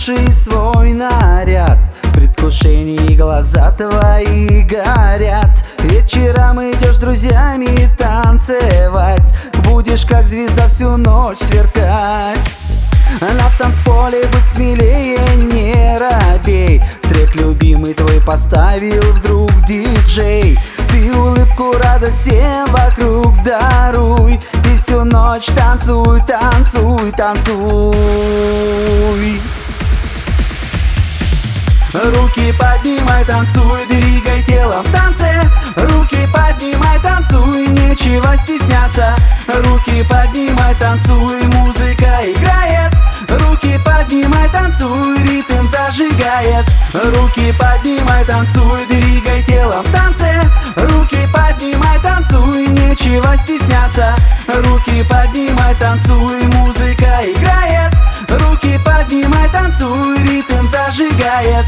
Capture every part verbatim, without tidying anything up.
лучший свой наряд. В предвкушении глаза твои горят. Вечером идешь с друзьями танцевать. Будешь как звезда всю ночь сверкать. На танцполе будь смелее, не робей. Трек любимый твой поставил вдруг диджей. Ты улыбку, радость всем вокруг даруй. И всю ночь танцуй, танцуй, танцуй. Руки поднимай, танцуй, двигай телом в танце. Руки поднимай, танцуй, нечего стесняться. Руки поднимай, танцуй, музыка играет. Руки поднимай, танцуй, ритм зажигает. Руки поднимай, танцуй, двигай телом в танце. Руки поднимай, танцуй, нечего стесняться. Руки поднимай, танцуй, музыка играет. Руки поднимай, танцуй, ритм зажигает.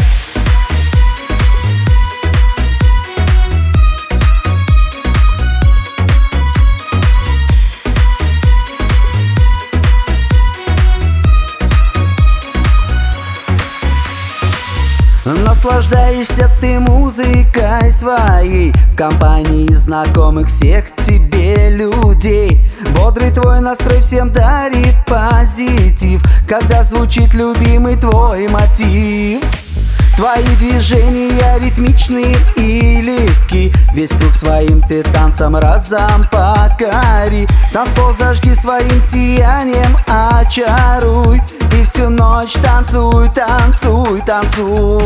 Наслаждаешься ты музыкой своей в компании знакомых всех тебе людей. Бодрый твой настрой всем дарит позитив, когда звучит любимый твой мотив. Твои движения ритмичные и легки. Весь круг своим ты танцем разом покори. Танцпол зажги своим сиянием, очаруй. И всю ночь танцуй, танцуй, танцуй.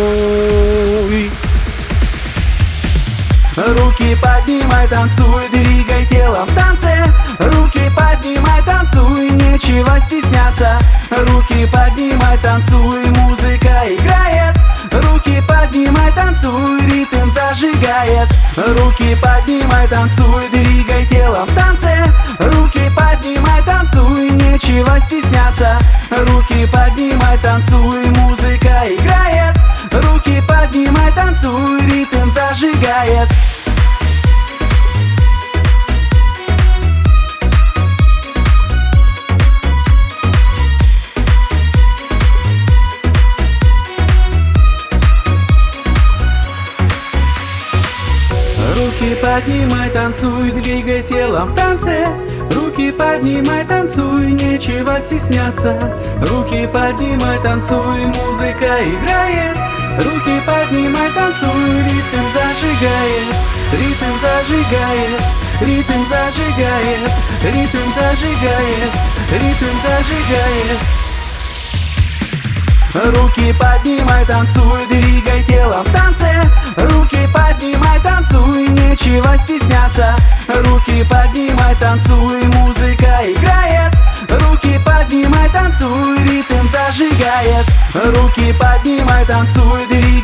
Руки поднимай, танцуй, двигай телом в танце. Руки поднимай, танцуй, нечего стесняться. Руки поднимай, танцуй, музыка играет. Руки поднимай, танцуй, ритм зажигает. Руки поднимай, танцуй, двигай телом в танце. Руки поднимай, танцуй, нечего стесняться. Руки поднимай, танцуй, музыка играет. Руки поднимай, танцуй, ритм зажигает. Руки поднимай, танцуй, двигай телом в танце. Руки поднимай, танцуй, нечего стесняться. Руки поднимай, танцуй, музыка играет. Руки поднимай, танцуй, ритм зажигает. Ритм зажигает, ритм зажигает, ритм зажигает, ритм зажигает. Руки поднимай, танцуй, двигай телом в танце. Руки поднимай, танцуй, нечего стесняться. Руки поднимай, танцуй, музыка играет. Руки поднимай, танцуй, ритм зажигает. Руки поднимай, танцуй, двигай